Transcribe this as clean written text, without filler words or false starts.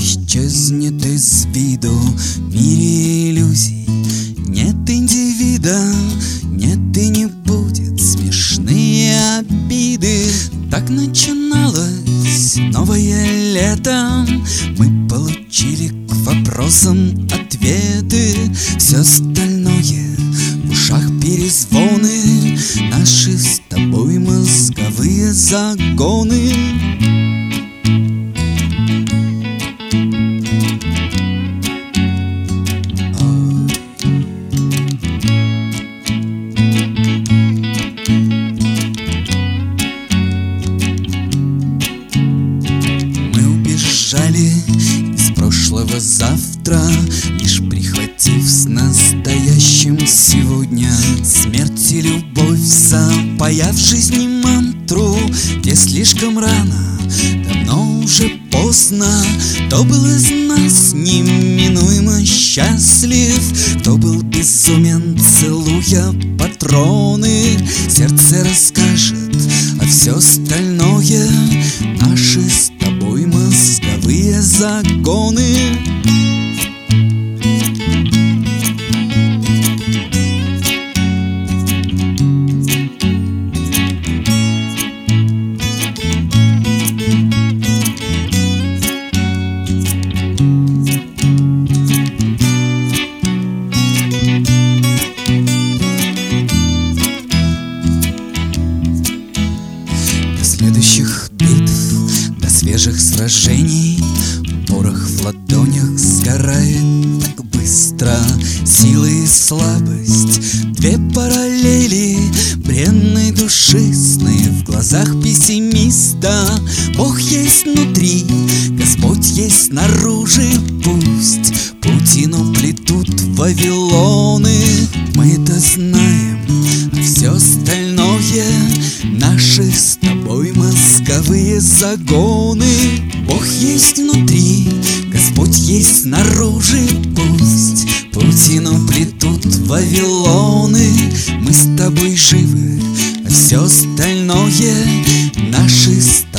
исчезнет из виду. В мире иллюзий нет индивида, нет и не будет смешные обиды. Так начиналось новое лето, мы получили к вопросам ответы. Все остальное в ушах перезвоны, наши с тобой мозговые загоны. Из прошлого завтра, лишь прихватив с настоящим сегодня. Смерть и любовь, запаяв в жизни мантру, где слишком рано, давно уже поздно. Кто был из нас неминуемо счастлив, кто был безумен, целуя патроны. Сердце расскажет, а все остальное наши с тобой мозговые загоны. До следующих битв, до свежих сражений, порох в ладонях сгорает так быстро. Сила и слабость, две параллели бренной души, сны в глазах пессимиста. Бог есть внутри, Господь есть снаружи. Пусть паутину плетут вавилоны, мы это знаем, а все остальное наши с тобой мозговые загоны. Бог есть внутри, Господь есть снаружи. Пусть паутину плетут вавилоны, мы с тобой живы, а все остальное наши с